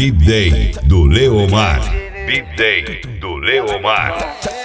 Bip Day do Leomar. Bip Day do Leomar.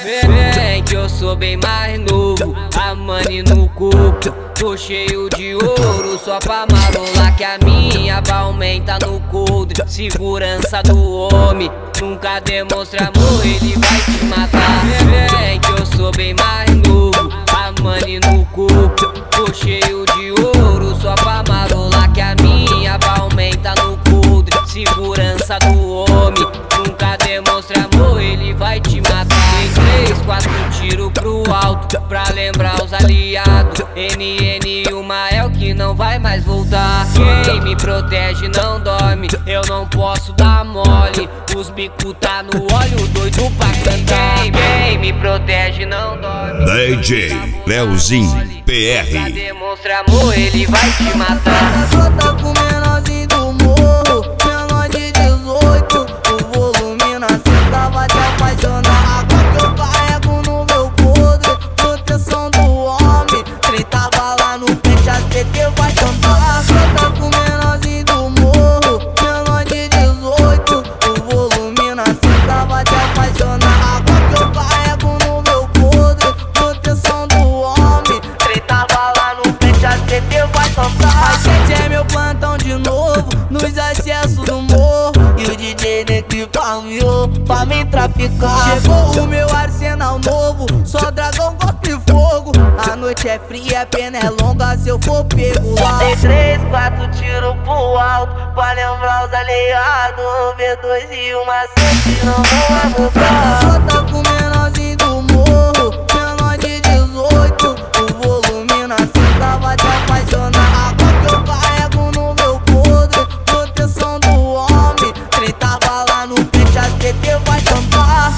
Vem que eu sou bem mais novo, a money no corpo. Tô cheio de ouro só pra marolar, que a minha vai aumenta no coldre. Segurança do homem, nunca demonstra amor, ele vai te matar. Vem que eu sou bem mais novo, a money no corpo. Tô cheio de ouro só pra marolar, que a minha vai aumenta no coldre. Segurança do homem, nunca demonstra amor, ele vai te matar. Tem 3, 4 tiros pro alto pra lembrar os aliados. NN, o Mael que não vai mais voltar. Quem me protege não dorme, eu não posso dar mole. Os bico tá no óleo, doido pra cantar. Quem me protege não dorme. DJ Leozinho PR. Nunca demonstra amor, ele vai te matar. Só tá com menorzinho do morro, menor de 18. O volume na seta vai te apaixonar. Água que eu carrego no meu podre, proteção do homem. 30 balas no peixe, a CT vai cantar. Só tá com menorzinho do morro, menor de 18. O volume na seta vai te apaixonar. Água que eu carrego no meu podre, proteção do homem. 30 balas no peixe, a CT vai cantar. A gente é meu plantão de novo, nos acessos do morro. E o DJ Negri palmeou pra me traficar. Chegou o meu arsenal novo, só dragão, gosto e fogo. A noite é fria, a pena é longa, se eu for pego lá. Tem 3, 4 tiros pro alto pra lembrar os aliados. V2 e uma 7 não vão abusar. Só tá com menorzinho do morro, menor de 18. O volume na cinta vai te apaixonar. Água que eu carrego no meu podre, proteção do homem. 30 balas no peixe, a CT vai cantar.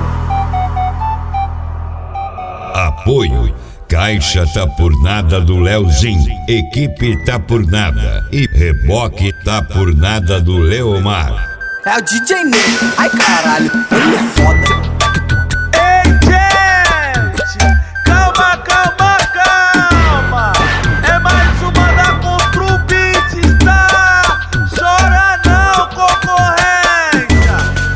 Apoio Caixa Tá Por Nada do Leozinho, Equipe Tá Por Nada e Reboque Tá Por Nada do Leomar. É o DJ Negro, ai caralho, ele é foda. Ei, gente, calma, calma, calma. É mais uma da Contra o Beat, tá? Chora não, concorrência.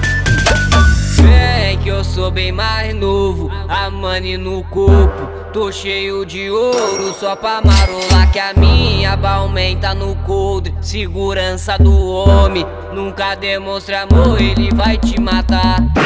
Vem que eu sou bem mais novo, a money no corpo. Tô cheio de ouro só pra marolar, que a minha vai aumenta no coldre. Segurança do homem, nunca demonstra amor, ele vai te matar.